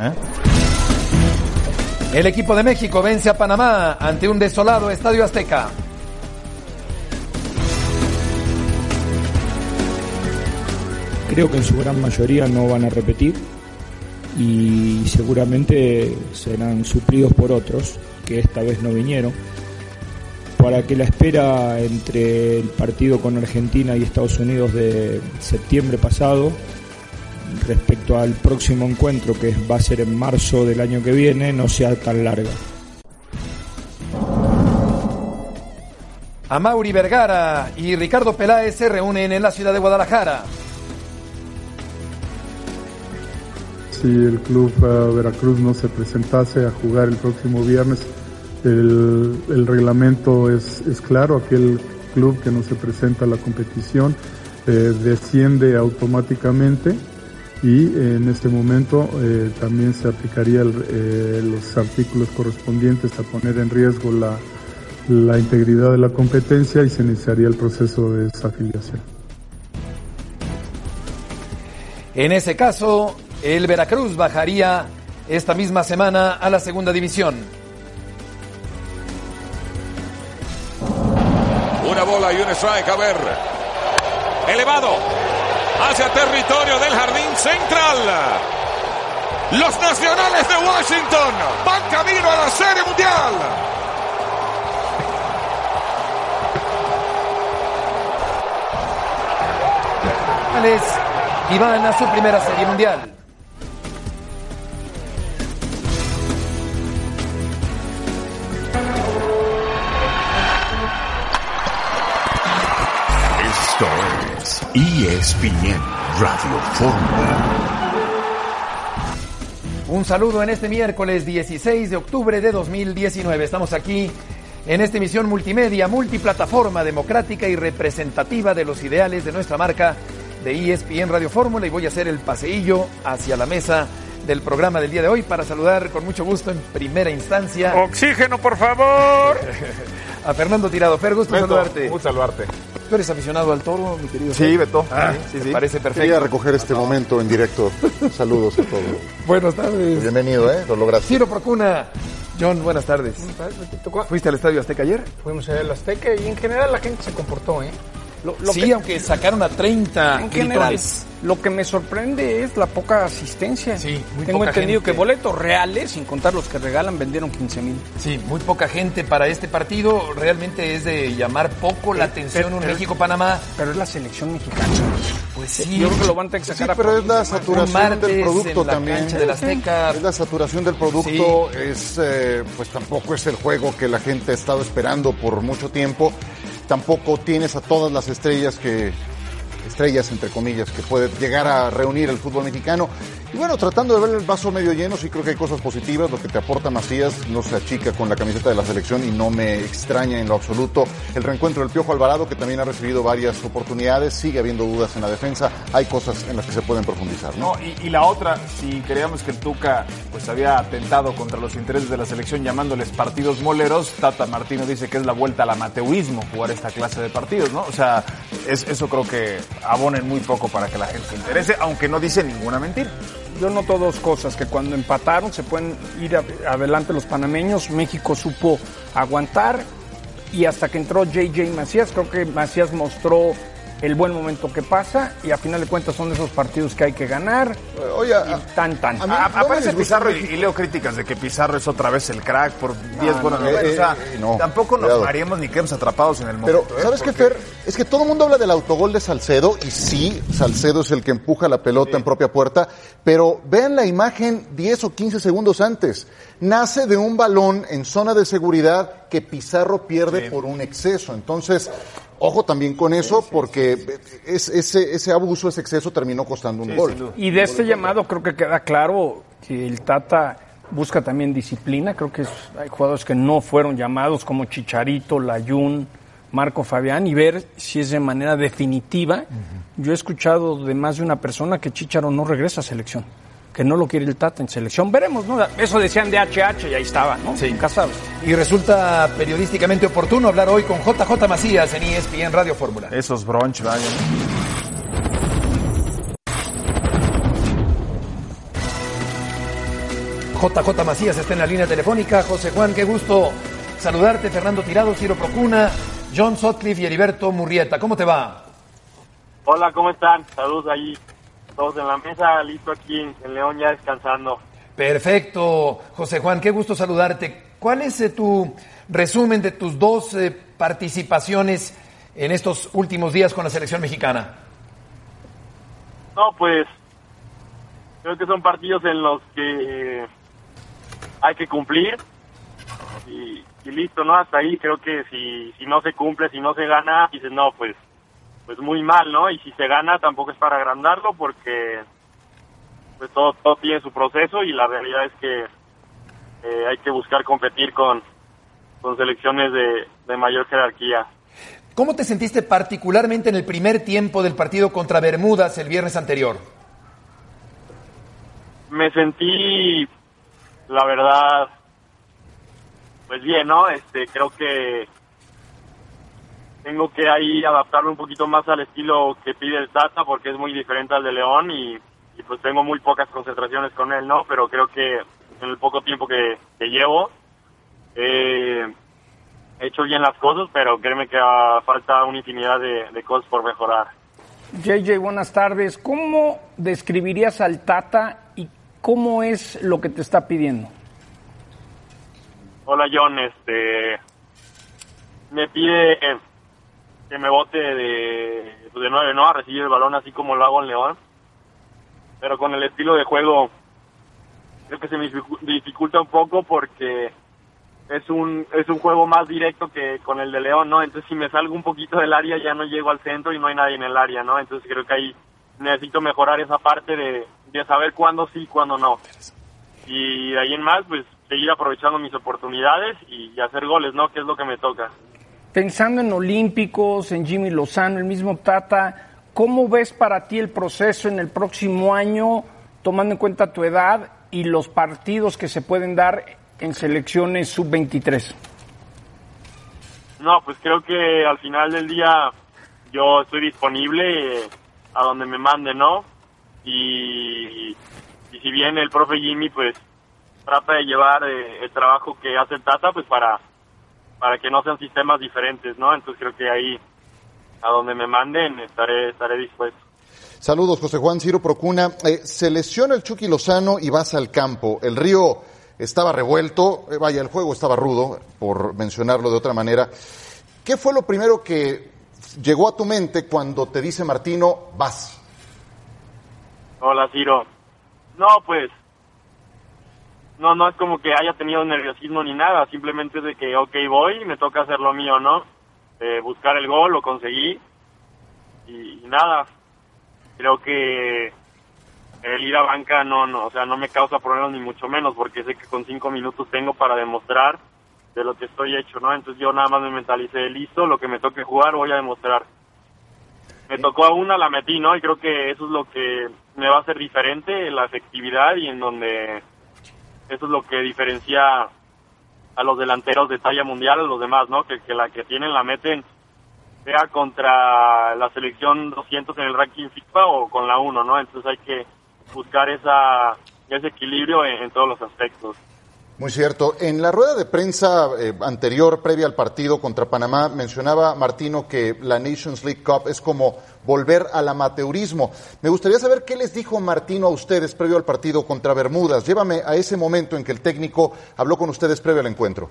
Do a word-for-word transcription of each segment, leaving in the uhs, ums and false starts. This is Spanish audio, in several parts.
¿Eh? El equipo de México vence a Panamá ante un desolado Estadio Azteca. Creo que en su gran mayoría no van a repetir y seguramente serán suplidos por otros que esta vez no vinieron, para que la espera entre el partido con Argentina y Estados Unidos de septiembre pasado respecto al próximo encuentro, que va a ser en marzo del año que viene, no sea tan larga. Amaury Vergara y Ricardo Peláez se reúnen en la ciudad de Guadalajara. Si el club uh, Veracruz no se presentase a jugar el próximo viernes, el, el reglamento es, es claro: aquel club que no se presenta a la competición eh, desciende automáticamente, y eh, en este momento eh, también se aplicaría el, eh, los artículos correspondientes a poner en riesgo la, la integridad de la competencia, y se iniciaría el proceso de desafiliación. En ese caso, el Veracruz bajaría esta misma semana a la segunda división. Una bola y un strike, a ver. Elevado hacia territorio del jardín central. Los Nacionales de Washington van camino a la Serie Mundial. Y van a su primera Serie Mundial. Esto es E S P N Radio Fórmula. Un saludo en este miércoles dieciséis de octubre de dos mil diecinueve. Estamos aquí en esta emisión multimedia, multiplataforma, democrática y representativa de los ideales de nuestra marca de E S P N Radio Fórmula, y voy a hacer el paseillo hacia la mesa del programa del día de hoy para saludar con mucho gusto en primera instancia. ¡Oxígeno, por favor! A Fernando Tirado. Fer, gusto Beto, saludarte. Gusto saludarte. ¿Tú eres aficionado al toro, mi querido Sí, Fer? Beto. Ah, sí, sí, sí. Parece perfecto. Quería recoger este momento en directo. Saludos a todos. Buenas tardes. Bienvenido, ¿eh? Lo lograste. Ciro Procuna. John, buenas tardes. ¿Fuiste al Estadio Azteca ayer? Fuimos al Azteca y en general la gente se comportó, ¿eh? Lo, lo sí, que, aunque sacaron a treinta en general, gritones. Lo que me sorprende es la poca asistencia. Sí, muy Tengo poca entendido gente. que boletos reales, sin contar los que regalan, vendieron quince mil. Sí, muy poca gente para este partido. Realmente es de llamar poco la atención pero, un pero, México-Panamá. Pero es la selección mexicana. Pues sí. Yo creo que lo van a tener que sacar sí, a pero es la saturación del producto en la también. Cancha del Azteca. Es la saturación del producto. Sí. Es, eh, pues tampoco es el juego que la gente ha estado esperando por mucho tiempo. Tampoco tienes a todas las estrellas que, estrellas entre comillas, que puede llegar a reunir el fútbol mexicano. Y bueno, tratando de ver el vaso medio lleno, sí creo que hay cosas positivas. Lo que te aporta Macías no se achica con la camiseta de la selección y no me extraña en lo absoluto. El reencuentro del Piojo Alvarado, que también ha recibido varias oportunidades, sigue habiendo dudas en la defensa. Hay cosas en las que se pueden profundizar, ¿no? No, y, y la otra, si creíamos que el Tuca pues había atentado contra los intereses de la selección llamándoles partidos moleros, Tata Martino dice que es la vuelta al amateurismo jugar esta clase de partidos, ¿no? O sea, es, eso creo que abona en muy poco para que la gente se interese, aunque no dice ninguna mentira. Yo noto dos cosas, que cuando empataron se pueden ir a, adelante los panameños, México supo aguantar, y hasta que entró J J Macías, creo que Macías mostró el buen momento que pasa, y a final de cuentas son de esos partidos que hay que ganar. Oye, y tan tan. A mí, a, aparece Pizarro y, y leo críticas de que Pizarro es otra vez el crack por diez buenas no, novelas. eh, O sea, eh, no, tampoco nos cuidado. haríamos ni quedemos atrapados en el momento. Pero, ¿sabes ¿eh? qué, Porque... Fer? Es que todo el mundo habla del autogol de Salcedo, y sí, Salcedo es el que empuja la pelota sí. en propia puerta, pero vean la imagen diez o quince segundos antes. Nace de un balón en zona de seguridad que Pizarro pierde sí. por un exceso. Entonces, ojo también con eso, porque es, ese, ese abuso, ese exceso terminó costando un sí, gol. Y de este llamado creo que queda claro que el Tata busca también disciplina. Creo que es, hay jugadores que no fueron llamados, como Chicharito, Layún, Marco Fabián, y ver si es de manera definitiva. Uh-huh. Yo he escuchado de más de una persona que Chicharo no regresa a selección, que no lo quiere el Tata en selección. Veremos, ¿no? Eso decían de H H y ahí estaba, ¿no? Sí. Nunca sabes. Y resulta periodísticamente oportuno hablar hoy con J J Macías en E S P N Radio Fórmula. Esos brunch, vaya. J J Macías está en la línea telefónica. José Juan, qué gusto saludarte. Fernando Tirado, Ciro Procuna, John Sutcliffe y Heriberto Murrieta. ¿Cómo te va? Hola, ¿cómo están? Saludos ahí, todos en la mesa, listo aquí en León ya descansando. Perfecto, José Juan, qué gusto saludarte. ¿Cuál es eh, tu resumen de tus dos eh, participaciones en estos últimos días con la selección mexicana? No, pues creo que son partidos en los que hay que cumplir y, y listo, ¿no? Hasta ahí creo que si, si no se cumple, si no se gana, dices, no, pues pues muy mal, ¿no? Y si se gana tampoco es para agrandarlo porque pues todo, todo tiene su proceso y la realidad es que eh, hay que buscar competir con, con selecciones de, de mayor jerarquía. ¿Cómo te sentiste particularmente en el primer tiempo del partido contra Bermudas el viernes anterior? Me sentí, la verdad, pues bien, ¿no? Este, creo que tengo que ahí adaptarme un poquito más al estilo que pide el Tata porque es muy diferente al de León y, y pues tengo muy pocas concentraciones con él, ¿no? Pero creo que en el poco tiempo que, que llevo eh, he hecho bien las cosas, pero créeme que uh, falta una infinidad de, de cosas por mejorar. J J, buenas tardes. ¿Cómo describirías al Tata y cómo es lo que te está pidiendo? Hola, John. Este, me pide que me bote de, de nueve, ¿no? A recibir el balón así como lo hago en León. Pero con el estilo de juego creo que se me dificulta un poco porque es un es un juego más directo que con el de León, ¿no? Entonces si me salgo un poquito del área ya no llego al centro y no hay nadie en el área, ¿no? Entonces creo que ahí necesito mejorar esa parte de, de saber cuándo sí y cuándo no. Y de ahí en más, pues seguir aprovechando mis oportunidades y, y hacer goles, ¿no? Que es lo que me toca. Pensando en Olímpicos, en Jimmy Lozano, el mismo Tata, ¿cómo ves para ti el proceso en el próximo año, tomando en cuenta tu edad y los partidos que se pueden dar en selecciones sub veintitrés? No, pues creo que al final del día yo estoy disponible eh, a donde me mande, ¿no? Y, y si bien el profe Jimmy pues trata de llevar eh, el trabajo que hace el Tata pues para para que no sean sistemas diferentes, ¿no? Entonces creo que ahí a donde me manden estaré estaré dispuesto. Saludos, José Juan. Ciro Procuna. Eh, se lesiona el Chucky Lozano y vas al campo. El Río estaba revuelto, eh, vaya, el juego estaba rudo, por mencionarlo de otra manera. ¿Qué fue lo primero que llegó a tu mente cuando te dice Martino, vas? Hola, Ciro. No, pues, no, no es como que haya tenido nerviosismo ni nada, simplemente es de que, ok, voy, me toca hacer lo mío, ¿no? Eh, buscar el gol, lo conseguí, y, y nada, creo que el ir a banca no, no, o sea, no me causa problemas ni mucho menos, porque sé que con cinco minutos tengo para demostrar de lo que estoy hecho, ¿no? Entonces yo nada más me mentalicé, listo, lo que me toque jugar voy a demostrar. Me tocó a una, la metí, ¿no? Y creo que eso es lo que me va a hacer diferente, la efectividad, y en donde eso es lo que diferencia a los delanteros de talla mundial a los demás, ¿no? Que, que la que tienen la meten, sea contra la selección doscientos en el ranking FIFA o con la uno, ¿no? Entonces hay que buscar esa ese equilibrio en, en todos los aspectos. Muy cierto. En la rueda de prensa eh, anterior, previa al partido contra Panamá, mencionaba Martino que la Nations League Cup es como volver al amateurismo. Me gustaría saber qué les dijo Martino a ustedes previo al partido contra Bermudas. Llévame a ese momento en que el técnico habló con ustedes previo al encuentro.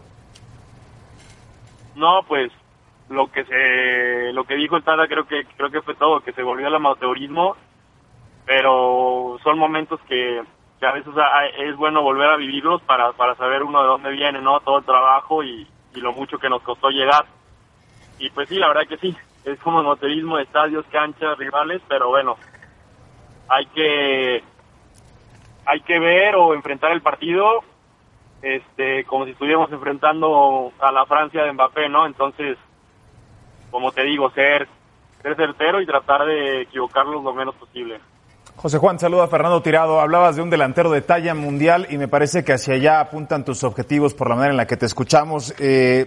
No, pues lo que se lo que dijo el Tata creo que creo que fue todo, que se volvió al amateurismo, pero son momentos que que a veces es bueno volver a vivirlos para para saber uno de dónde viene, ¿no? Todo el trabajo y, y lo mucho que nos costó llegar. Y pues sí, la verdad que sí, es como amateurismo de estadios, canchas, rivales, pero bueno, hay que hay que ver o enfrentar el partido este como si estuviéramos enfrentando a la Francia de Mbappé, ¿no? Entonces, como te digo, ser, ser certero y tratar de equivocarlos lo menos posible. José Juan, saluda a Fernando Tirado. Hablabas de un delantero de talla mundial y me parece que hacia allá apuntan tus objetivos por la manera en la que te escuchamos. Eh,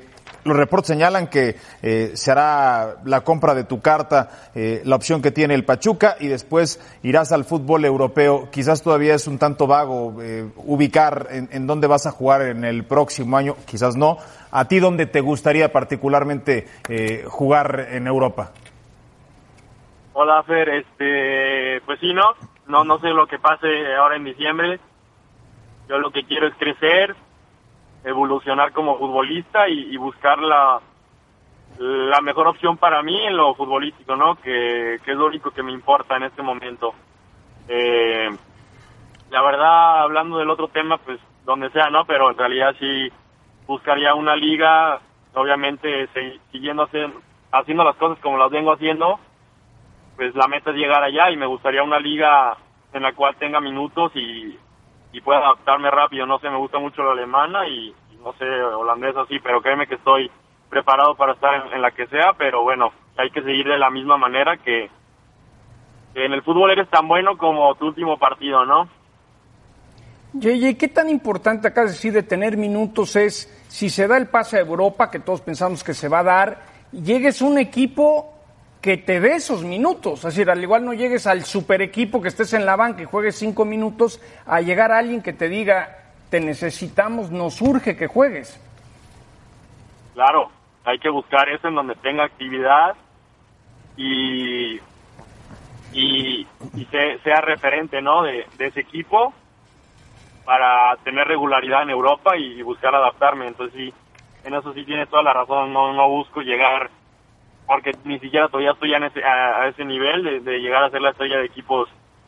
Los reportes señalan que eh, se hará la compra de tu carta, eh, la opción que tiene el Pachuca, y después irás al fútbol europeo. Quizás todavía es un tanto vago eh, ubicar en, en dónde vas a jugar en el próximo año, quizás no. ¿A ti dónde te gustaría particularmente eh, jugar en Europa? Hola, Fer, este, pues sí, no, no, no sé lo que pase ahora en diciembre. Yo lo que quiero es crecer, evolucionar como futbolista y, y buscar la, la mejor opción para mí en lo futbolístico, ¿no? Que, que es lo único que me importa en este momento. Eh, la verdad, hablando del otro tema, pues donde sea, ¿no? Pero en realidad sí buscaría una liga, obviamente se, siguiendo haciendo, haciendo las cosas como las vengo haciendo, pues la meta es llegar allá y me gustaría una liga en la cual tenga minutos y, y pueda adaptarme rápido. No sé, me gusta mucho la alemana y, y no sé, holandesa sí, pero créeme que estoy preparado para estar en, en la que sea, pero bueno, hay que seguir de la misma manera que, que en el fútbol eres tan bueno como tu último partido, ¿no? J J, ¿qué tan importante acá decir de tener minutos es si se da el pase a Europa, que todos pensamos que se va a dar, llegues a un equipo que te dé esos minutos? Es decir, al igual no llegues al super equipo que estés en la banca y juegues cinco minutos, a llegar a alguien que te diga, te necesitamos, nos urge que juegues. Claro, hay que buscar eso en donde tenga actividad y, y, y se, sea referente, ¿no? de, de ese equipo para tener regularidad en Europa y buscar adaptarme. Entonces sí, en eso sí tienes toda la razón, no, no busco llegar, porque ni siquiera todavía estoy en ese, a, a ese nivel de, de llegar a ser la estrella de equipos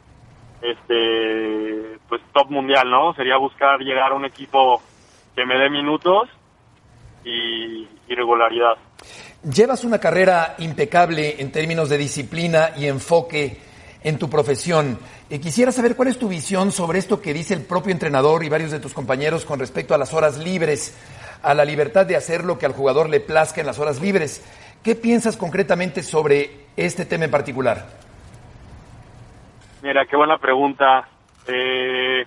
este pues top mundial, ¿no? Sería buscar llegar a un equipo que me dé minutos y, y regularidad. Llevas una carrera impecable en términos de disciplina y enfoque en tu profesión. Eh, quisiera saber cuál es tu visión sobre esto que dice el propio entrenador y varios de tus compañeros con respecto a las horas libres, a la libertad de hacer lo que al jugador le plazca en las horas libres. ¿Qué piensas concretamente sobre este tema en particular? Mira, qué buena pregunta. Eh,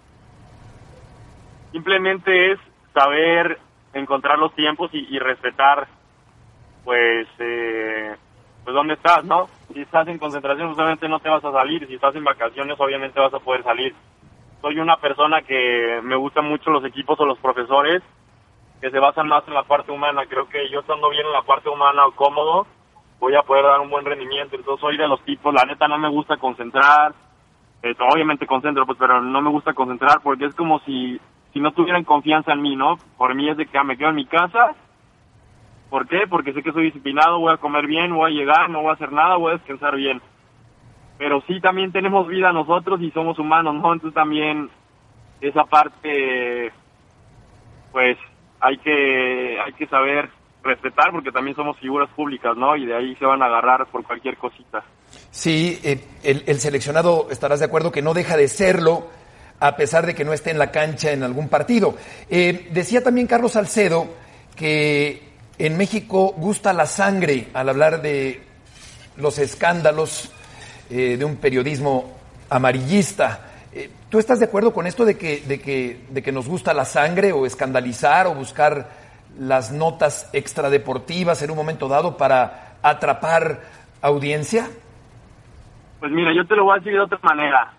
simplemente es saber encontrar los tiempos y, y respetar, pues, eh, pues dónde estás, ¿no? Si estás en concentración, obviamente no te vas a salir. Si estás en vacaciones, obviamente vas a poder salir. Soy una persona que me gustan mucho los equipos o los profesores que se basan más en la parte humana. Creo que yo estando bien en la parte humana o cómodo, voy a poder dar un buen rendimiento. Entonces soy de los tipos, la neta no me gusta concentrar, eh, obviamente concentro, pues, pero no me gusta concentrar porque es como si, si no tuvieran confianza en mí, ¿no? Por mí es de que ah, me quedo en mi casa. ¿Por qué? Porque sé que soy disciplinado, voy a comer bien, voy a llegar, no voy a hacer nada, voy a descansar bien. Pero sí también tenemos vida nosotros y somos humanos, ¿no? Entonces también esa parte, pues, hay que hay que saber respetar porque también somos figuras públicas, ¿no? Y de ahí se van a agarrar por cualquier cosita. Sí, eh, el, el seleccionado, estarás de acuerdo que no deja de serlo a pesar de que no esté en la cancha en algún partido. Eh, decía también Carlos Salcedo que en México gusta la sangre al hablar de los escándalos eh, de un periodismo amarillista. Eh, ¿Tú estás de acuerdo con esto de que, de que, de que nos gusta la sangre o escandalizar o buscar las notas extradeportivas en un momento dado para atrapar audiencia? Pues mira, yo te lo voy a decir de otra manera.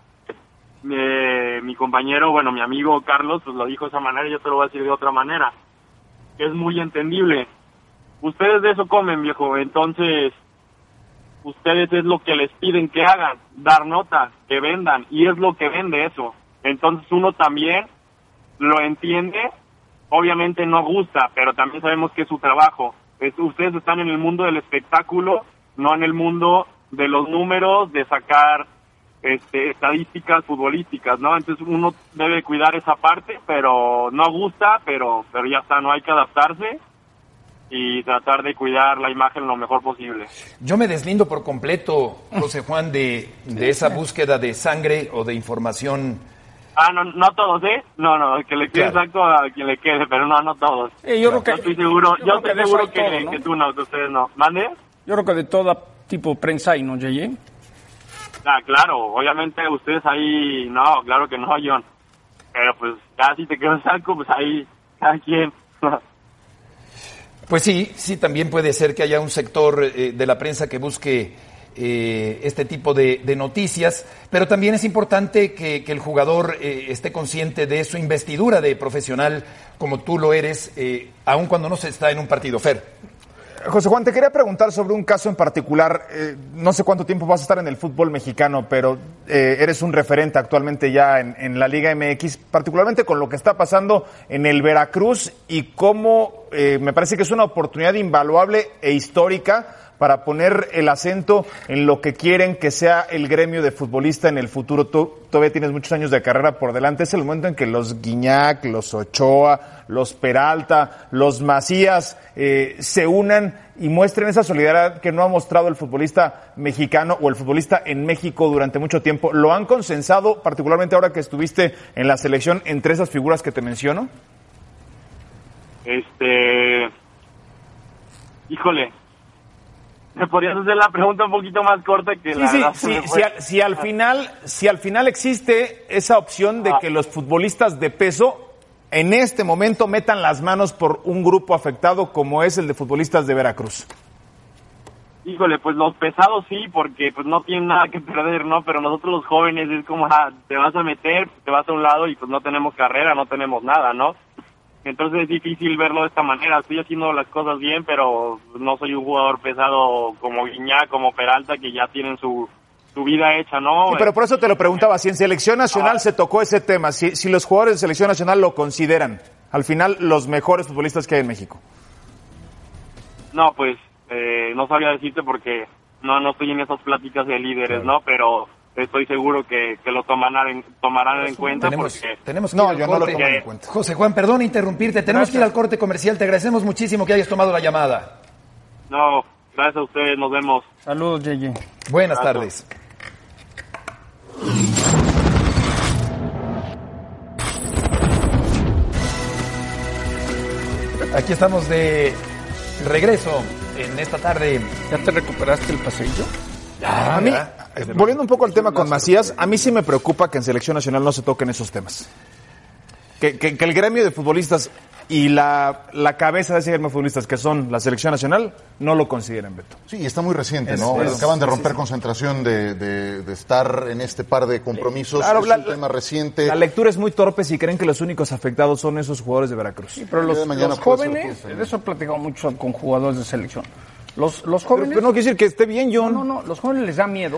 Mi, mi compañero, bueno, mi amigo Carlos, pues lo dijo de esa manera, yo te lo voy a decir de otra manera, que es muy entendible. Ustedes de eso comen, viejo, entonces ustedes es lo que les piden que hagan, dar nota, que vendan, y es lo que vende eso. Entonces uno también lo entiende, obviamente no gusta, pero también sabemos que es su trabajo. Es, ustedes están en el mundo del espectáculo, no en el mundo de los números, de sacar este, estadísticas futbolísticas, ¿no? Entonces uno debe cuidar esa parte, pero no gusta, pero, pero ya está, no hay que adaptarse y tratar de cuidar la imagen lo mejor posible. Yo me deslindo por completo, José Juan, de, de esa búsqueda de sangre o de información. Ah, no, no todos, ¿eh? No, no, que le quede claro. Exacto a quien le quede, pero no, no todos. Eh, yo, claro. creo que, yo estoy seguro, yo, yo estoy seguro que, todo, ¿no? que tú no, que ustedes no. ¿Mande? Yo creo que de todo tipo prensa hay, ¿no, J J? Ah, claro, obviamente ustedes ahí, no, claro que no, John. Pero pues, ya si te quedas saco, pues ahí, cada quien. Pues sí, sí, también puede ser que haya un sector eh, de la prensa que busque eh, este tipo de, de noticias, pero también es importante que, que el jugador eh, esté consciente de su investidura de profesional, como tú lo eres, eh, aun cuando no se está en un partido. Fer. José Juan, te quería preguntar sobre un caso en particular. Eh, no sé cuánto tiempo vas a estar en el fútbol mexicano, pero eh, eres un referente actualmente ya en, en la Liga M X, particularmente con lo que está pasando en el Veracruz y cómo eh, me parece que es una oportunidad invaluable e histórica para poner el acento en lo que quieren que sea el gremio de futbolista en el futuro. Tú todavía tienes muchos años de carrera por delante. Es el momento en que los Guiñac, los Ochoa, los Peralta, los Macías eh, se unan y muestren esa solidaridad que no ha mostrado el futbolista mexicano o el futbolista en México durante mucho tiempo. ¿Lo han consensado, particularmente ahora que estuviste en la selección, entre esas figuras que te menciono? Este... Híjole... ¿Me podrías hacer la pregunta un poquito más corta que sí, la sí, verdad sí, si, al, si al final, si al final existe esa opción de ah. que los futbolistas de peso en este momento metan las manos por un grupo afectado como es el de futbolistas de Veracruz. Híjole, pues los pesados sí, porque pues no tienen nada que perder, ¿no? Pero nosotros los jóvenes es como, ah, te vas a meter, te vas a un lado y pues no tenemos carrera, no tenemos nada, ¿no? Entonces es difícil verlo de esta manera. Estoy haciendo las cosas bien, pero no soy un jugador pesado como Guiñac, como Peralta, que ya tienen su, su vida hecha, ¿no? Sí, pero por eso te lo preguntaba, si en Selección Nacional ah. se tocó ese tema, si, si los jugadores de Selección Nacional lo consideran, al final, los mejores futbolistas que hay en México. No, pues, eh, no sabría decirte porque no, no estoy en esas pláticas de líderes, claro. ¿no? Pero... estoy seguro que, que lo tomarán en, tomarán en cuenta tenemos, porque... Tenemos que no, yo no lo tomo en cuenta. José Juan, perdón interrumpirte, tenemos gracias. que ir al corte comercial, te agradecemos muchísimo que hayas tomado la llamada. No, gracias a ustedes, nos vemos. Saludos, Yeye. Buenas gracias. tardes. Aquí estamos de regreso en esta tarde. ¿Ya te recuperaste el paseillo? A mí, volviendo un poco al tema con Macías, a mí sí me preocupa que en Selección Nacional no se toquen esos temas. Que, que, que el gremio de futbolistas y la, la cabeza de ese gremio de futbolistas, que son la Selección Nacional, no lo consideren, Beto. Sí, está muy reciente, es, ¿no? Es, Acaban de romper sí, sí. concentración de, de, de estar en este par de compromisos. Claro, es la, un tema reciente. La lectura es muy torpe si creen que los únicos afectados son esos jugadores de Veracruz. Sí, pero los, los jóvenes, de eso he platicado mucho con jugadores de selección. Los, los jóvenes... Pero, pero no quiere decir que esté bien, John. No, no, no, los jóvenes les da miedo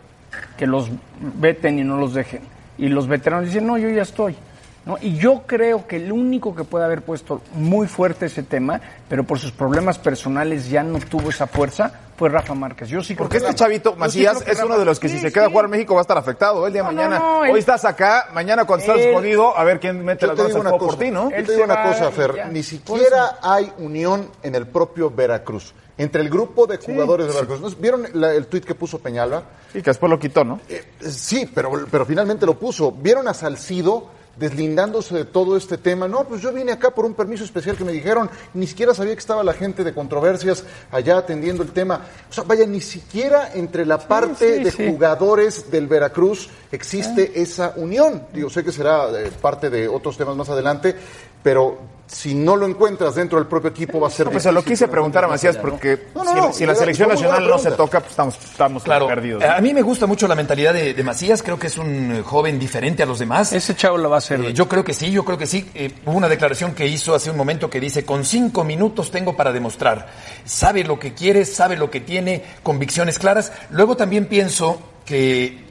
que los veten y no los dejen. Y los veteranos dicen, no, yo ya estoy. ¿No? Y yo creo que el único que puede haber puesto muy fuerte ese tema, pero por sus problemas personales ya no tuvo esa fuerza, fue Rafa Márquez. Yo sí creo Porque que este Rafa, chavito, Macías, sí es Rafa, uno de los que sí, si se queda sí. a jugar en México va a estar afectado el día de no, mañana. No, no, Hoy él, estás acá, mañana cuando él, estás jodido, a ver quién mete las manos al juego por ti, ¿no? Yo te digo una cosa, Fer, ya, ni siquiera hay unión en el propio Veracruz. Entre el grupo de jugadores sí, de Veracruz. Sí. ¿Vieron la, el tuit que puso Peñalba? Sí, que después lo quitó, ¿no? Eh, sí, pero, pero finalmente lo puso. ¿Vieron a Salcido deslindándose de todo este tema? No, pues yo vine acá por un permiso especial que me dijeron, ni siquiera sabía que estaba la gente de controversias allá atendiendo el tema. O sea, vaya, ni siquiera entre la parte sí, sí, de sí. jugadores del Veracruz existe ah. esa unión. Digo, sé que será eh, parte de otros temas más adelante, pero si no lo encuentras dentro del propio equipo va a ser no, difícil. Pues lo quise preguntar a Macías porque no, no, no, si, si la selección nacional no se toca, pues estamos, estamos claro, perdidos. ¿No? A mí me gusta mucho la mentalidad de, de Macías, creo que es un joven diferente a los demás. Ese chavo lo va a hacer. Eh, yo creo que sí, yo creo que sí. Eh, hubo una declaración que hizo hace un momento que dice, con cinco minutos tengo para demostrar. Sabe lo que quiere, sabe lo que tiene, convicciones claras. Luego también pienso que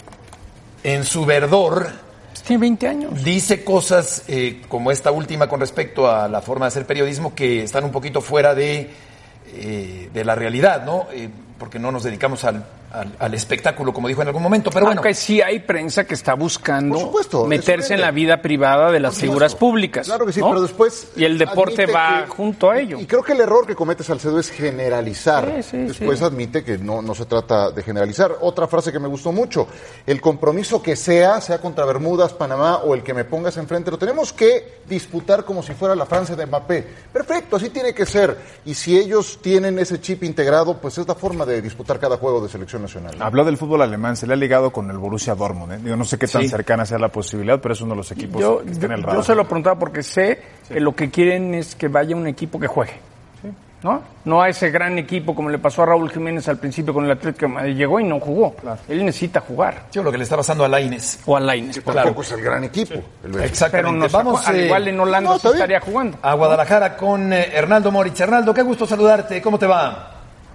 en su verdor... Tiene veinte años. Dice cosas eh, como esta última con respecto a la forma de hacer periodismo que están un poquito fuera de, eh, de la realidad, ¿no? Eh, porque no nos dedicamos al, al, al espectáculo, como dijo en algún momento, pero bueno. Aunque sí hay prensa que está buscando supuesto, meterse en la vida privada de las figuras públicas. Claro que sí, ¿no? pero después... Y el deporte va que, junto a ello. Y creo que el error que comete Salcedo es generalizar. Sí, sí, después sí. admite que no, no se trata de generalizar. Otra frase que me gustó mucho, el compromiso que sea, sea contra Bermudas, Panamá o el que me pongas enfrente, lo tenemos que disputar como si fuera la Francia de Mbappé. Perfecto, así tiene que ser. Y si ellos tienen ese chip integrado, pues es la forma de disputar cada juego de selección nacional. Habló del fútbol alemán, se le ha ligado con el Borussia Dortmund. ¿eh? Digo, no sé qué tan sí. cercana sea la posibilidad, pero es uno de los equipos yo, que está en el yo, radar. Yo se lo preguntaba porque sé sí. que lo que quieren es que vaya un equipo que juegue. Sí. ¿no? No a ese gran equipo como le pasó a Raúl Jiménez al principio con el Atlético de Madrid. Llegó y no jugó. Claro. Él necesita jugar. Sí, lo que le está pasando a Lainez. O a Lainez. Tampoco claro. es el gran equipo. El Exactamente. Pero Vamos, sacó, al igual en Holanda no, se estaría jugando. A Guadalajara con eh, Hernaldo Moritz. Hernaldo, qué gusto saludarte. ¿Cómo te va?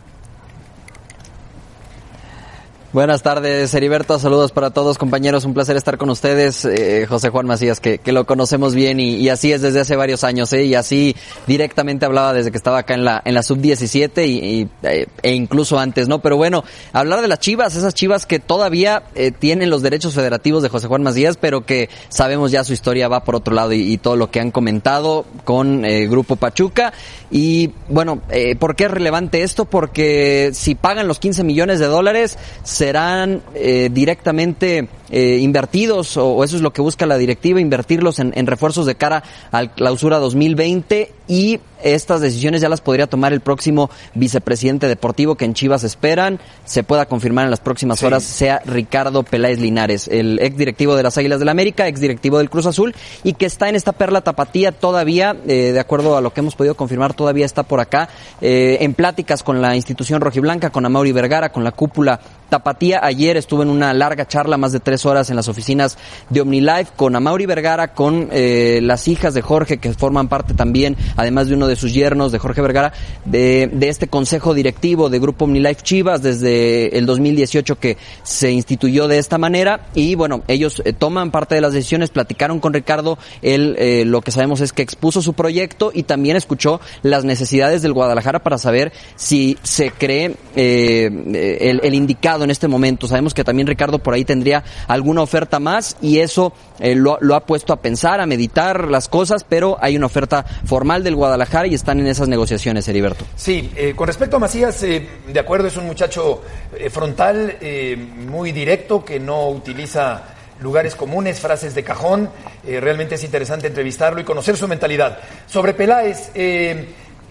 Buenas tardes, Heriberto. Saludos para todos, compañeros. Un placer estar con ustedes. Eh, José Juan Macías, que, que lo conocemos bien y, y así es desde hace varios años, ¿eh? Y así directamente hablaba desde que estaba acá en la en la sub diecisiete y, y, eh, e incluso antes, ¿no? Pero bueno, hablar de las Chivas, esas Chivas que todavía eh, tienen los derechos federativos de José Juan Macías, pero que sabemos ya su historia va por otro lado y, y todo lo que han comentado con eh, Grupo Pachuca. Y bueno, eh, ¿por qué es relevante esto? Porque si pagan los quince millones de dólares, serán eh, directamente eh, invertidos, o, o eso es lo que busca la directiva, invertirlos en, en refuerzos de cara al Clausura dos mil veinte, y estas decisiones ya las podría tomar el próximo vicepresidente deportivo que en Chivas esperan se pueda confirmar en las próximas sí. horas, sea Ricardo Peláez Linares, el ex directivo de las Águilas del América, ex directivo del Cruz Azul, y que está en esta perla tapatía todavía, eh, de acuerdo a lo que hemos podido confirmar, todavía está por acá, eh, en pláticas con la institución rojiblanca, con Amaury Vergara, con la cúpula tapatía. Ayer estuve en una larga charla, más de tres horas en las oficinas de OmniLife, con Amaury Vergara, con eh, las hijas de Jorge, que forman parte también, además de uno de sus yernos, de Jorge Vergara, de, de este consejo directivo de Grupo OmniLife Chivas desde el dos mil dieciocho que se instituyó de esta manera. Y bueno, ellos eh, toman parte de las decisiones, platicaron con Ricardo, él eh, lo que sabemos es que expuso su proyecto y también escuchó las necesidades del Guadalajara para saber si se cree eh, el, el indicado en este momento. Sabemos que también Ricardo por ahí tendría alguna oferta más y eso eh, lo, lo ha puesto a pensar, a meditar las cosas, pero hay una oferta formal del Guadalajara y están en esas negociaciones, Heriberto. Sí, eh, con respecto a Macías, eh, de acuerdo, es un muchacho eh, frontal, eh, muy directo, que no utiliza lugares comunes, frases de cajón. Eh, realmente es interesante entrevistarlo y conocer su mentalidad. Sobre Peláez, eh,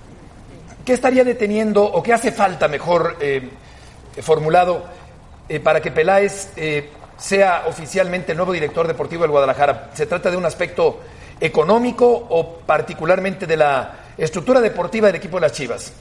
¿qué estaría deteniendo o qué hace falta, mejor eh, formulado, Eh, para que Peláez eh, sea oficialmente el nuevo director deportivo del Guadalajara? ¿Se trata de un aspecto económico o particularmente de la estructura deportiva del equipo de las Chivas?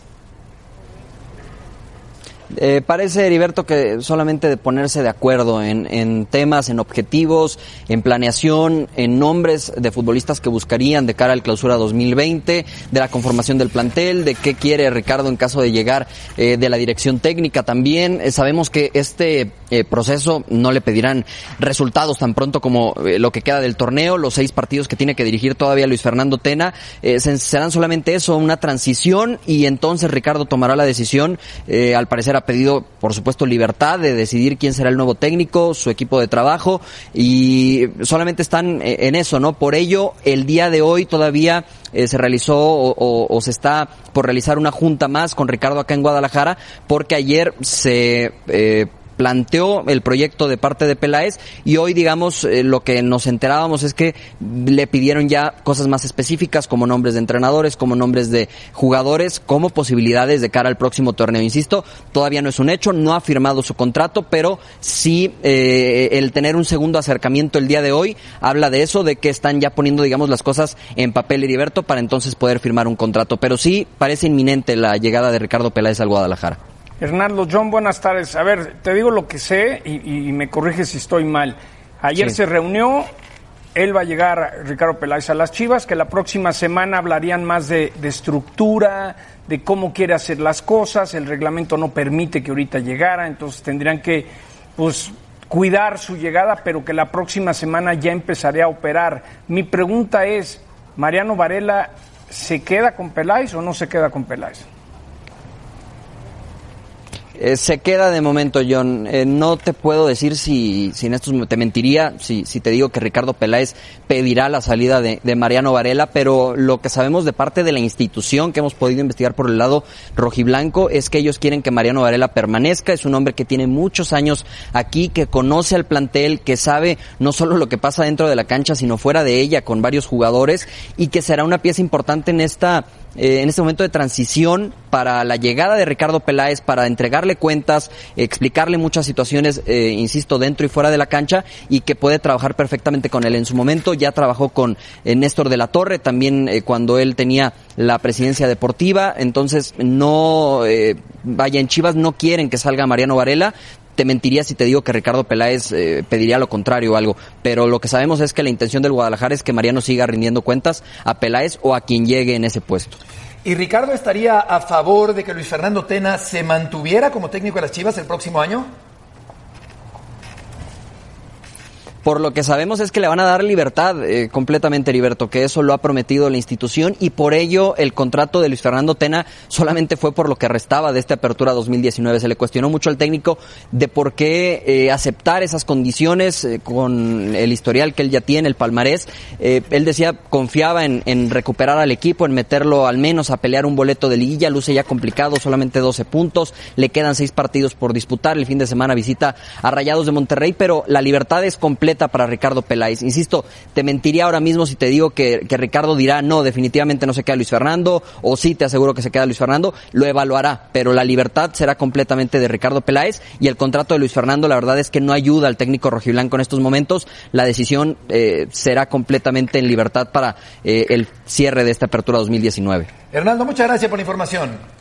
Eh, parece, Heriberto, que solamente de ponerse de acuerdo en, en temas, en objetivos, en planeación, en nombres de futbolistas que buscarían de cara al Clausura dos mil veinte, de la conformación del plantel, de qué quiere Ricardo en caso de llegar, eh, de la dirección técnica también. Eh, sabemos que este eh, proceso no le pedirán resultados tan pronto como eh, lo que queda del torneo, los seis partidos que tiene que dirigir todavía Luis Fernando Tena, eh, serán solamente eso, una transición, y entonces Ricardo tomará la decisión, eh, al parecer ha pedido, por supuesto, libertad de decidir quién será el nuevo técnico, su equipo de trabajo, y solamente están en eso, ¿no? Por ello, el día de hoy todavía eh, se realizó o, o, o se está por realizar una junta más con Ricardo acá en Guadalajara, porque ayer se eh, planteó el proyecto de parte de Peláez y hoy, digamos, eh, lo que nos enterábamos es que le pidieron ya cosas más específicas, como nombres de entrenadores, como nombres de jugadores, como posibilidades de cara al próximo torneo. Insisto, todavía no es un hecho, no ha firmado su contrato, pero sí eh, el tener un segundo acercamiento el día de hoy habla de eso, de que están ya poniendo, digamos, las cosas en papel, Heriberto, para entonces poder firmar un contrato. Pero sí parece inminente la llegada de Ricardo Peláez al Guadalajara. Hernando, John, buenas tardes. A ver, te digo lo que sé y, y me corriges si estoy mal. Ayer sí. se reunió, él va a llegar, Ricardo Peláez, a las Chivas, que la próxima semana hablarían más de, de estructura, de cómo quiere hacer las cosas. El reglamento no permite que ahorita llegara, entonces tendrían que, pues, cuidar su llegada, pero que la próxima semana ya empezaría a operar. Mi pregunta es, ¿Mariano Varela se queda con Peláez o no se queda con Peláez? Eh, se queda de momento, John. Eh, no te puedo decir si, si en estos te mentiría si, si te digo que Ricardo Peláez pedirá la salida de, de Mariano Varela, pero lo que sabemos de parte de la institución que hemos podido investigar por el lado rojiblanco es que ellos quieren que Mariano Varela permanezca. Es un hombre que tiene muchos años aquí, que conoce al plantel, que sabe no solo lo que pasa dentro de la cancha, sino fuera de ella con varios jugadores, y que será una pieza importante en esta eh, en este momento de transición para la llegada de Ricardo Peláez, para entregarle cuentas, explicarle muchas situaciones, eh, insisto, dentro y fuera de la cancha, y que puede trabajar perfectamente con él. En su momento ya trabajó con eh, Néstor de la Torre, también eh, cuando él tenía la presidencia deportiva. Entonces no, eh, vaya, en Chivas no quieren que salga Mariano Varela. Te mentiría si te digo que Ricardo Peláez eh, pediría lo contrario o algo, pero lo que sabemos es que la intención del Guadalajara es que Mariano siga rindiendo cuentas a Peláez o a quien llegue en ese puesto. ¿Y Ricardo estaría a favor de que Luis Fernando Tena se mantuviera como técnico de las Chivas el próximo año? Por lo que sabemos es que le van a dar libertad eh, completamente, Heriberto, que eso lo ha prometido la institución, y por ello el contrato de Luis Fernando Tena solamente fue por lo que restaba de esta apertura dos mil diecinueve. Se le cuestionó mucho al técnico de por qué eh, aceptar esas condiciones eh, con el historial que él ya tiene, el palmarés. Eh, él decía, confiaba en, en recuperar al equipo, en meterlo al menos a pelear un boleto de liguilla. Luce ya complicado, solamente doce puntos, le quedan seis partidos por disputar. El fin de semana visita a Rayados de Monterrey, pero la libertad es completa para Ricardo Peláez. Insisto, te mentiría ahora mismo si te digo que, que Ricardo dirá no, definitivamente no se queda Luis Fernando, o sí, te aseguro que se queda Luis Fernando. Lo evaluará, pero la libertad será completamente de Ricardo Peláez, y el contrato de Luis Fernando, la verdad es que no ayuda al técnico rojiblanco en estos momentos. La decisión eh, será completamente en libertad para eh, el cierre de esta apertura dos mil diecinueve. Hernando, muchas gracias por la información.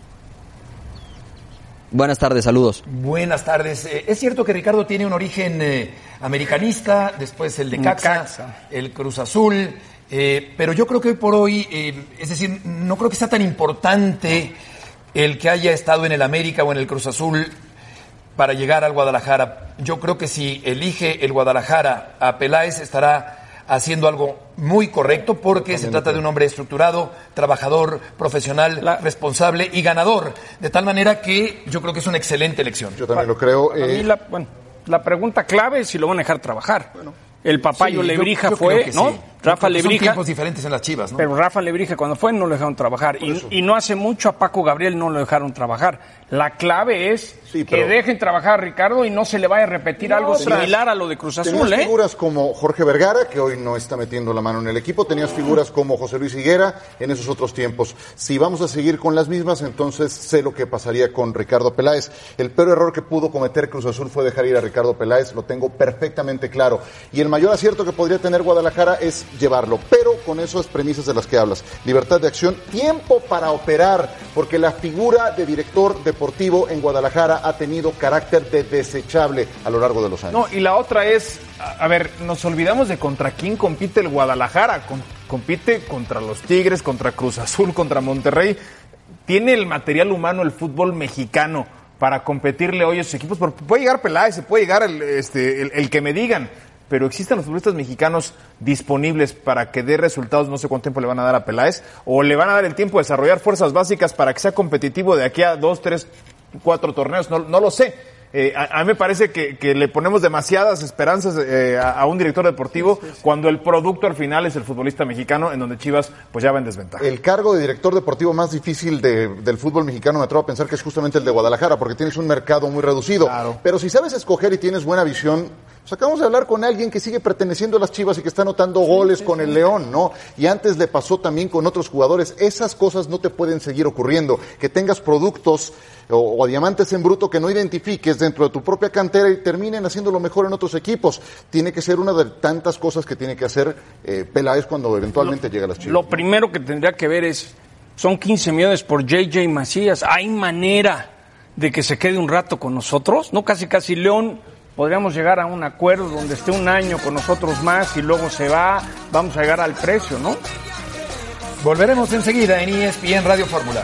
Buenas tardes, saludos. Buenas tardes. Eh, es cierto que Ricardo tiene un origen eh, americanista, después el de Necaxa, el Cruz Azul, eh, pero yo creo que hoy por hoy, eh, es decir, no creo que sea tan importante el que haya estado en el América o en el Cruz Azul para llegar al Guadalajara. Yo creo que si elige el Guadalajara a Peláez estará haciendo algo muy correcto, porque se trata de un hombre estructurado, trabajador, profesional, la... responsable y ganador, de tal manera que yo creo que es una excelente elección. Yo también lo creo. Eh... A mí la, bueno, la pregunta clave es si lo van a dejar trabajar. Bueno, el papayo sí, Lebrija yo, yo fue, ¿no? Sí. Rafa Lebrija. Son tiempos diferentes en las Chivas, ¿no? Pero Rafa Lebrija cuando fue no lo dejaron trabajar. Y, y no hace mucho a Paco Gabriel no lo dejaron trabajar. La clave es sí, pero... que dejen trabajar a Ricardo y no se le vaya a repetir no, algo similar a lo de Cruz Azul. Tenías ¿eh? figuras como Jorge Vergara, que hoy no está metiendo la mano en el equipo. Tenías figuras como José Luis Higuera en esos otros tiempos. Si vamos a seguir con las mismas, entonces sé lo que pasaría con Ricardo Peláez. El peor error que pudo cometer Cruz Azul fue dejar ir a Ricardo Peláez. Lo tengo perfectamente claro. Y el mayor acierto que podría tener Guadalajara es llevarlo. Pero con esas premisas de las que hablas. Libertad de acción, tiempo para operar, porque la figura de director deportivo en Guadalajara ha tenido carácter de desechable a lo largo de los años. No, y la otra es, a ver, nos olvidamos de contra quién compite el Guadalajara. Con, compite contra los Tigres, contra Cruz Azul, contra Monterrey. Tiene el material humano el fútbol mexicano para competirle hoy a esos equipos. Porque puede llegar Peláez, se puede llegar el, este, el, el que me digan. Pero existen los futbolistas mexicanos disponibles para que dé resultados. No sé cuánto tiempo le van a dar a Peláez, o le van a dar el tiempo de desarrollar fuerzas básicas para que sea competitivo de aquí a dos, tres, cuatro torneos. No, no lo sé. Eh, a, a mí me parece que, que le ponemos demasiadas esperanzas eh, a, a un director deportivo sí, sí, sí. cuando el producto al final es el futbolista mexicano, en donde Chivas pues ya va en desventaja. El cargo de director deportivo más difícil de, del fútbol mexicano me atrevo a pensar que es justamente el de Guadalajara, porque tienes un mercado muy reducido. Claro. Pero si sabes escoger y tienes buena visión, pues acabamos de hablar con alguien que sigue perteneciendo a las Chivas y que está anotando goles sí, sí, con sí. el León, ¿no? Y antes le pasó también con otros jugadores. Esas cosas no te pueden seguir ocurriendo. Que tengas productos o, o diamantes en bruto que no identifiques dentro de tu propia cantera y terminen haciendo lo mejor en otros equipos. Tiene que ser una de tantas cosas que tiene que hacer eh, Peláez cuando eventualmente lo, llegue a las Chivas. Lo primero que tendría que ver es, son quince millones por J J Macías. ¿Hay manera de que se quede un rato con nosotros? No, casi casi León, podríamos llegar a un acuerdo donde esté un año con nosotros más y luego se va, vamos a llegar al precio, ¿no? Volveremos enseguida en E S P N Radio Fórmula.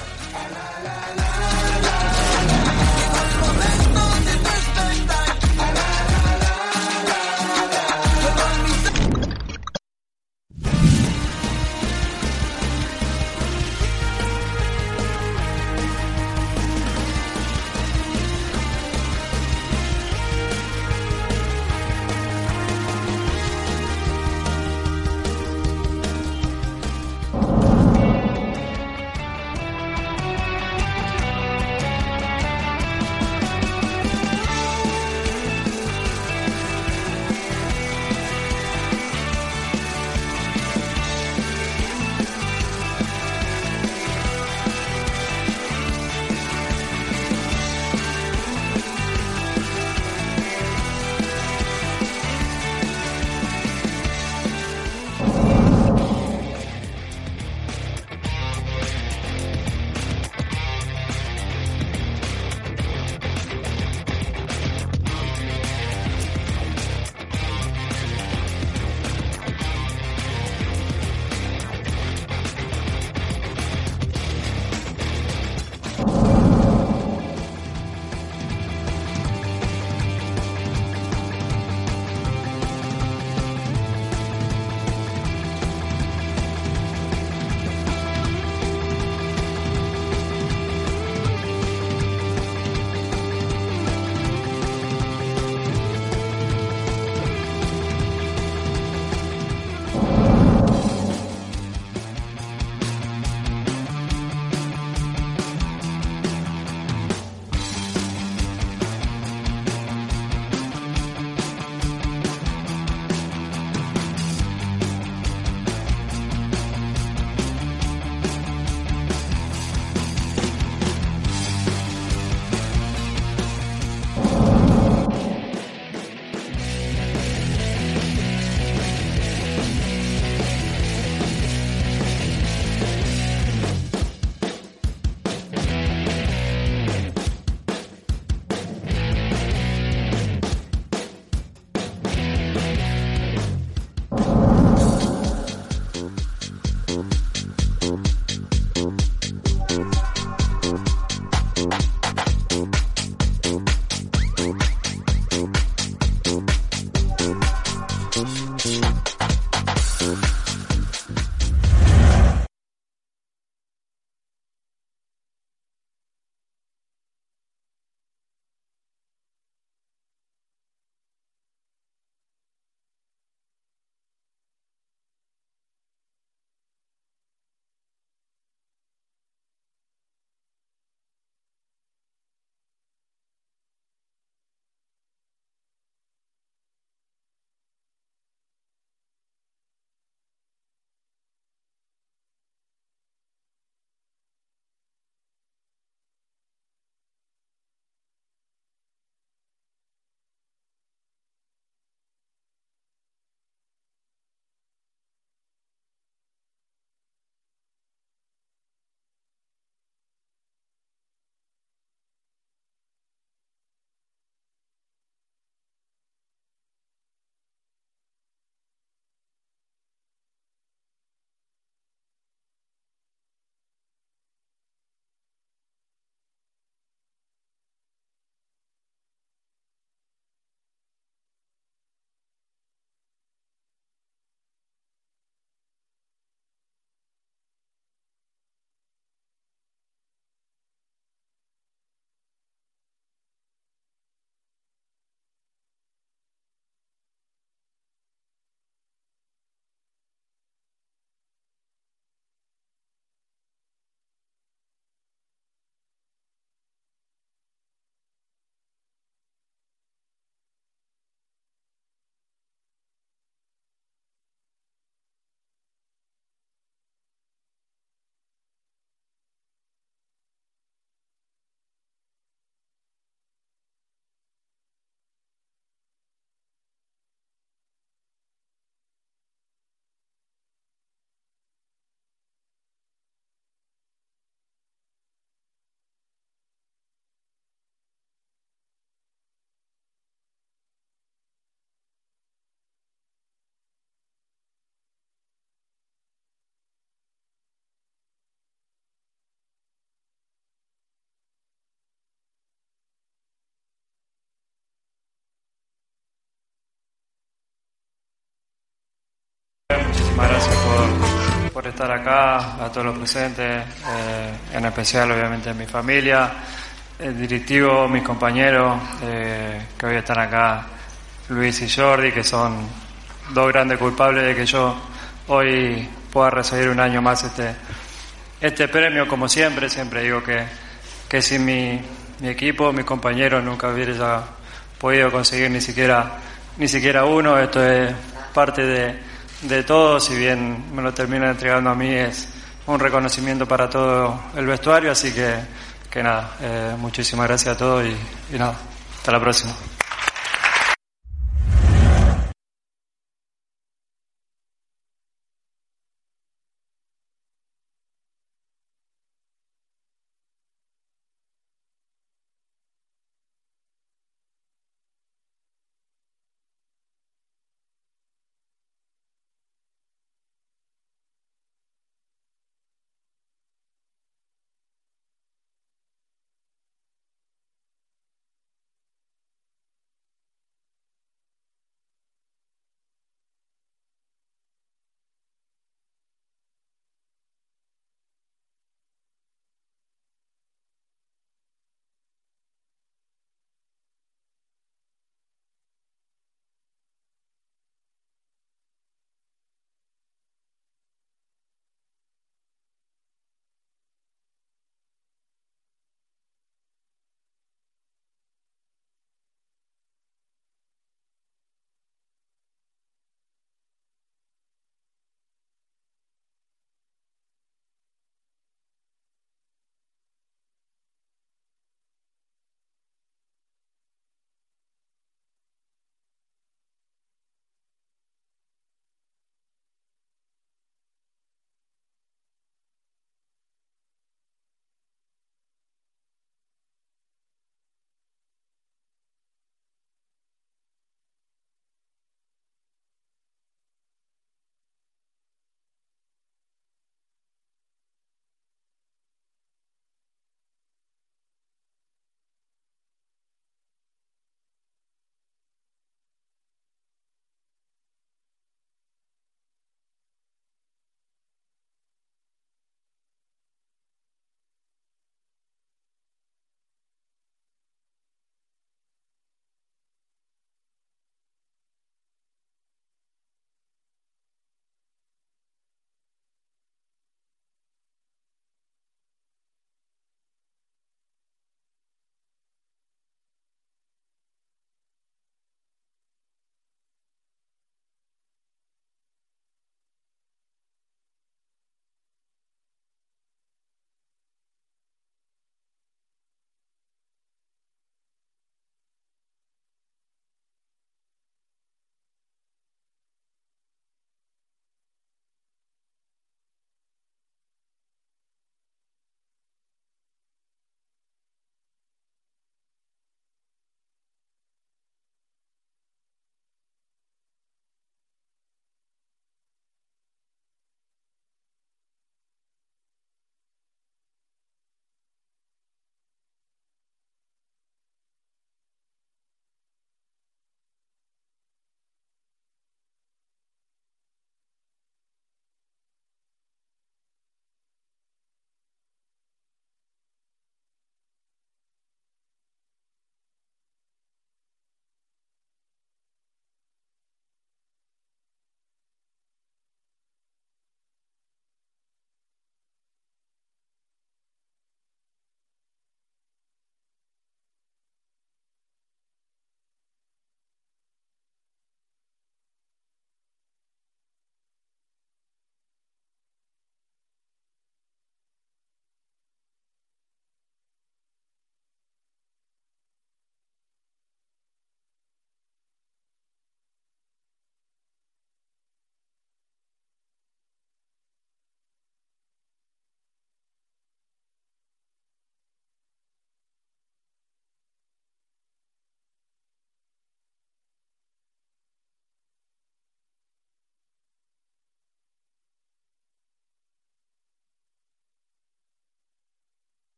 por estar acá, a todos los presentes, eh, en especial obviamente a mi familia, el directivo, mis compañeros eh, que hoy están acá, Luis y Jordi, que son dos grandes culpables de que yo hoy pueda recibir un año más este, este premio. Como siempre, siempre digo que, que sin mi, mi equipo, mis compañeros, nunca hubiera podido conseguir ni siquiera, ni siquiera uno. Esto es parte de, de todo, si bien me lo terminan entregando a mí, es un reconocimiento para todo el vestuario, así que, que nada, eh, muchísimas gracias a todos y, y nada, hasta la próxima.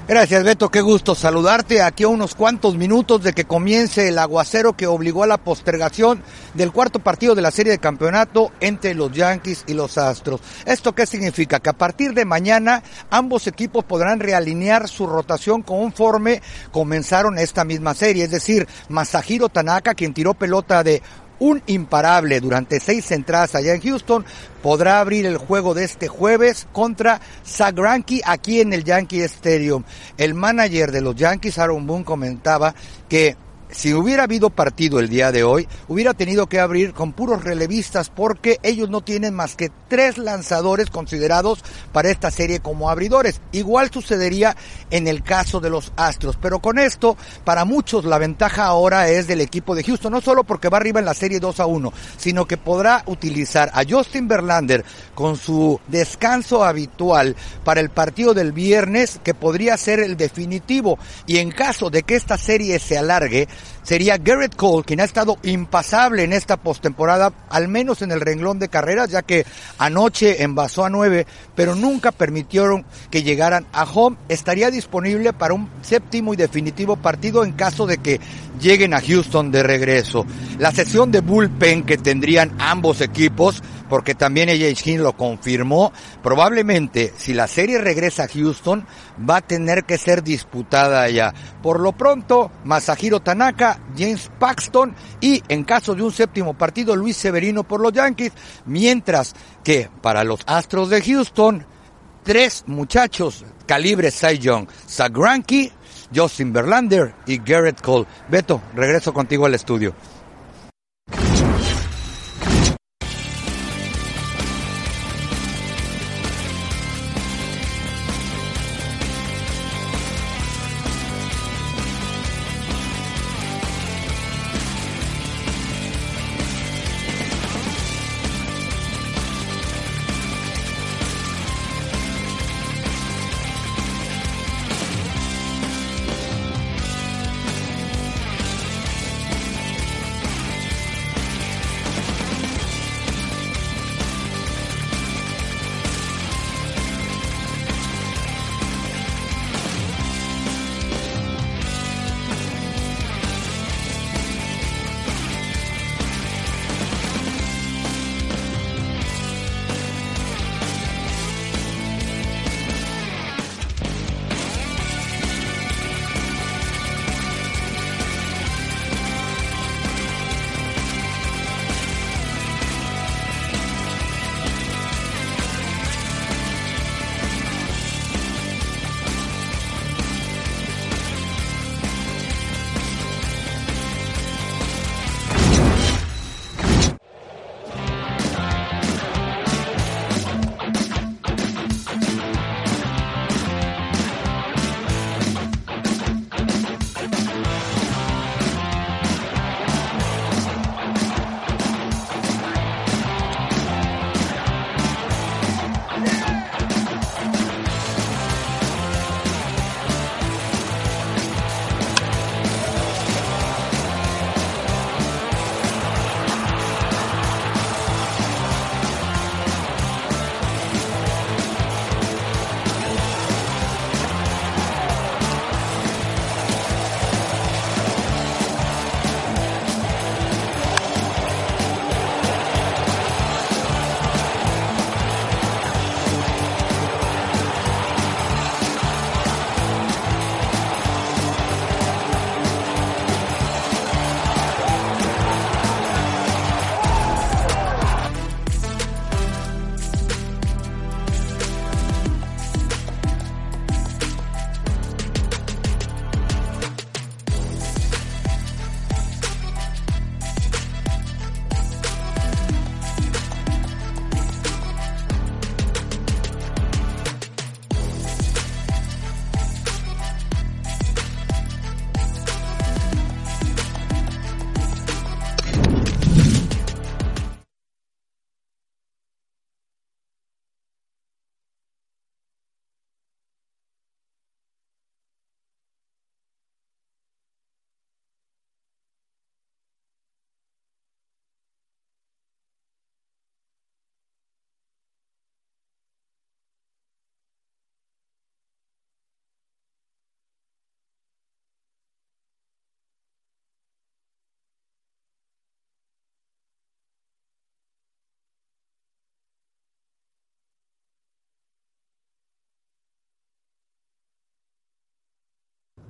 Gracias, Beto, qué gusto saludarte aquí a unos cuantos minutos de que comience el aguacero que obligó a la postergación del cuarto partido de la serie de campeonato entre los Yankees y los Astros. ¿Esto qué significa? Que a partir de mañana ambos equipos podrán realinear su rotación conforme comenzaron esta misma serie, es decir, Masahiro Tanaka, quien tiró pelota de un imparable durante seis entradas allá en Houston, podrá abrir el juego de este jueves contra Zack Greinke aquí en el Yankee Stadium. El manager de los Yankees, Aaron Boone, comentaba que si hubiera habido partido el día de hoy, hubiera tenido que abrir con puros relevistas porque ellos no tienen más que tres lanzadores considerados para esta serie como abridores. Igual sucedería en el caso de los Astros, pero con esto, para muchos la ventaja ahora es del equipo de Houston, no solo porque va arriba en la serie dos a uno, sino que podrá utilizar a Justin Verlander con su descanso habitual para el partido del viernes, que podría ser el definitivo, y en caso de que esta serie se alargue, sería Gerrit Cole, quien ha estado impasable en esta postemporada, al menos en el renglón de carreras, ya que anoche envasó a nueve, pero nunca permitieron que llegaran a home. Estaría disponible para un séptimo y definitivo partido en caso de que lleguen a Houston de regreso. La sesión de bullpen que tendrían ambos equipos, porque también A J Hinch lo confirmó, probablemente si la serie regresa a Houston va a tener que ser disputada allá. Por lo pronto, Masahiro Tanaka, James Paxton y, en caso de un séptimo partido, Luis Severino por los Yankees, mientras que para los Astros de Houston, tres muchachos calibre Cy Young: Zack Greinke, Justin Verlander y Gerrit Cole. Beto, regreso contigo al estudio.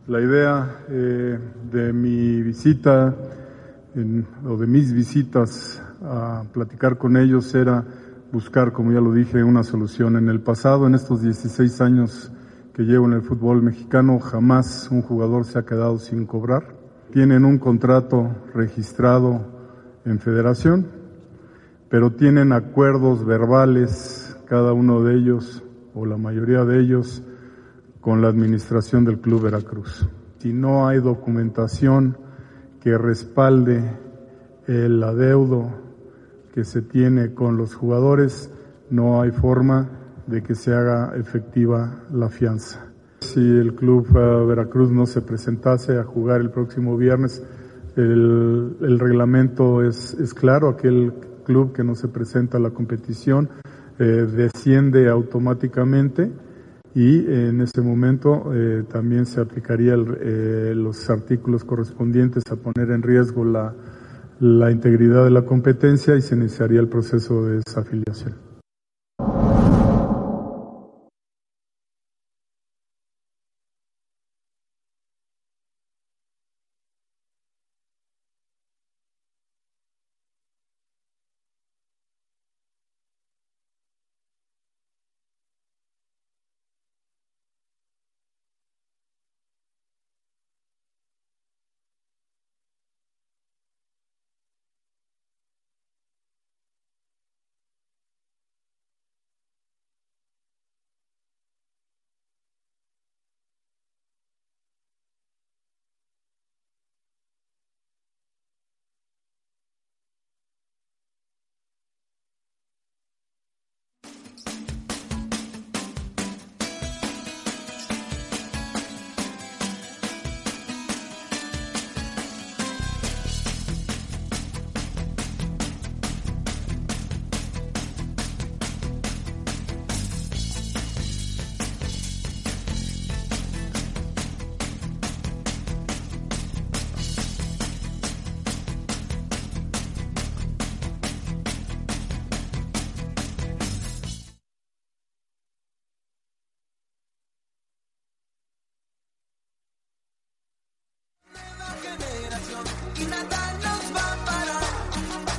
La idea eh, de mi visita en, o de mis visitas a platicar con ellos era buscar, como ya lo dije, una solución. En el pasado, en estos dieciséis años que llevo en el fútbol mexicano, jamás un jugador se ha quedado sin cobrar. Tienen un contrato registrado en federación, pero tienen acuerdos verbales, cada uno de ellos, o la mayoría de ellos, con la administración del Club Veracruz. Si no hay documentación que respalde el adeudo que se tiene con los jugadores, no hay forma de que se haga efectiva la fianza. Si el Club uh, Veracruz no se presentase a jugar el próximo viernes, el, el reglamento es, es claro, aquel club que no se presenta a la competición eh, desciende automáticamente. Y en ese momento eh, también se aplicaría el, eh, los artículos correspondientes a poner en riesgo la, la integridad de la competencia y se iniciaría el proceso de desafiliación. Y nada nos va a parar.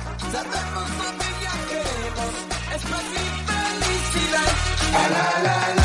Sabemos familia queremos, es paz y felicidad. La, la, la,